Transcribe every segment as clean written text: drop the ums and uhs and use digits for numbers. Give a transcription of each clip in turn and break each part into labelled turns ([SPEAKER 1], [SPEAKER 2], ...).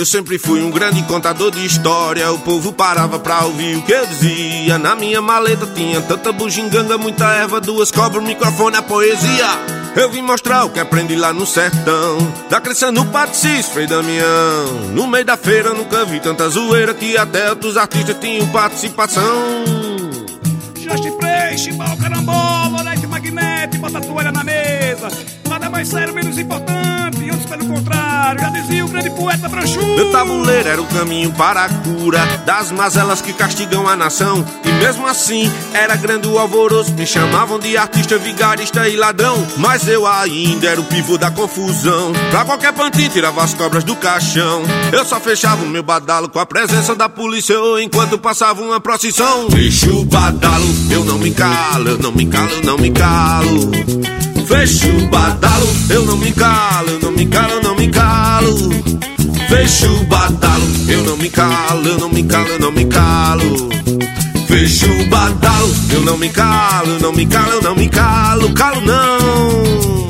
[SPEAKER 1] Eu sempre fui um grande contador de história. O povo parava pra ouvir o que eu dizia. Na minha maleta tinha tanta bugiganga, muita erva, 2 cobras, microfone, a poesia. Eu vim mostrar o que aprendi lá no sertão, da crença no Patricis, Frei Damião. No meio da feira nunca vi tanta zoeira, que até outros artistas tinham participação.
[SPEAKER 2] Just Play, chimbal, carambola, leite magnete, bota a toalha na mesa. Nada mais sério, menos importante, e outros pelo contrário, já dizia o grande poeta Branchudo.
[SPEAKER 1] Meu tabuleiro era o caminho para a cura das mazelas que castigam a nação. E mesmo assim, era grande o alvoroço. Me chamavam de artista, vigarista e ladrão, mas eu ainda era o pivô da confusão. Pra qualquer pantinho tirava as cobras do caixão. Eu só fechava o meu badalo com a presença da polícia, ou enquanto passava uma procissão. Fecho o badalo, eu não me calo, eu não me calo, eu não me calo. Fecho o badalo, eu não me calo, eu não me calo, eu não me calo. Fecho o badalo, eu não me calo, eu não me calo, eu não me calo. Fecho o badalo, eu não me calo, eu não me calo, eu não me calo, calo não.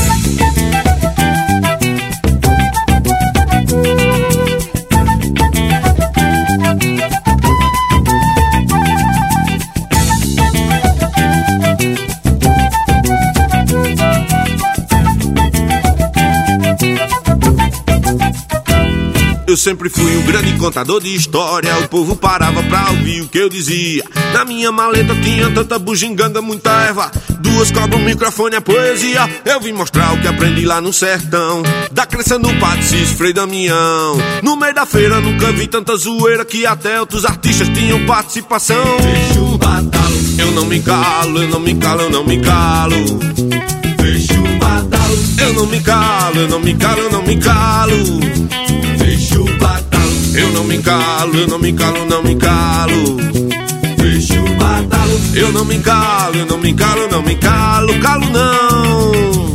[SPEAKER 1] Eu sempre fui um grande contador de história. O povo parava pra ouvir o que eu dizia. Na minha maleta tinha tanta bugiganga, muita erva, 2 cobras, um microfone, a poesia. Eu vim mostrar o que aprendi lá no sertão, da crença no Patricis, Frei Damião. No meio da feira nunca vi tanta zoeira, que até outros artistas tinham participação. Fecho o badalo, eu não me calo, eu não me calo, eu não me calo. Fecho o badalo, eu não me calo, eu não me calo, eu não me calo. Fecho o badalo, eu não me calo, eu não me calo, não me calo. Fecho o badalo, eu não me calo, eu não me calo, não me calo, calo não.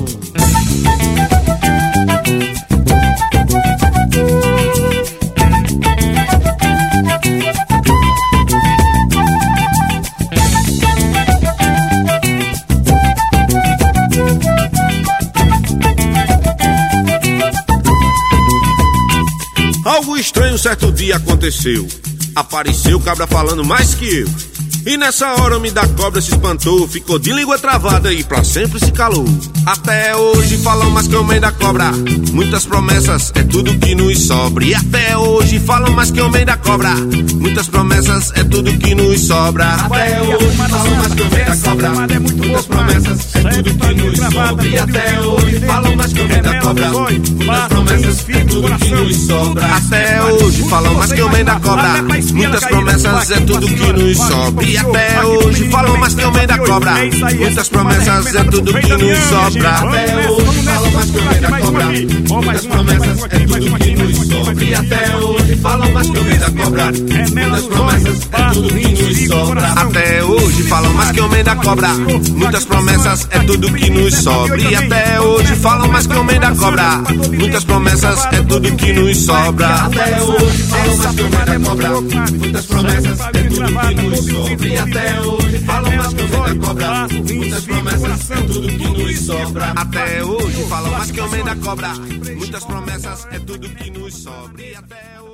[SPEAKER 1] Algo estranho certo dia aconteceu. Apareceu cabra falando mais que eu. E nessa hora o homem da cobra se espantou, ficou de língua travada e pra sempre se calou. Até hoje falam mais que o homem da cobra, muitas promessas é tudo que nos sobra. E até hoje falam mais que o homem da cobra, muitas promessas é tudo que nos sobra. Até hoje falam mais que o homem da cobra, muitas promessas é tudo que nos sobra. E até hoje falam mais que o homem da cobra, muitas promessas é tudo que nos sobra. Até hoje falam mais que o homem da cobra, muitas promessas é tudo que nos sobra. E até hoje falam mais que o homem da cobra, muitas promessas é tudo que nos sobra. Até hoje falam mais que o homem da cobra, muitas promessas é tudo que nos sobra. E até hoje falam mais que o homem da cobra, muitas promessas é tudo que nos sobra. Até hoje falam mais que o homem da cobra, muitas promessas é tudo que nos sobra. E até hoje falam mais que o homem da cobra, muitas promessas é tudo que nos sobra. Até hoje falam mais que o homem da cobra, muitas promessas é tudo que nos sobra. E até hoje falam mais que o homem da cobra, muitas promessas é tudo que nos sobra. Até hoje falam mais que o homem da cobra, muitas promessas é tudo que nos sobra. E até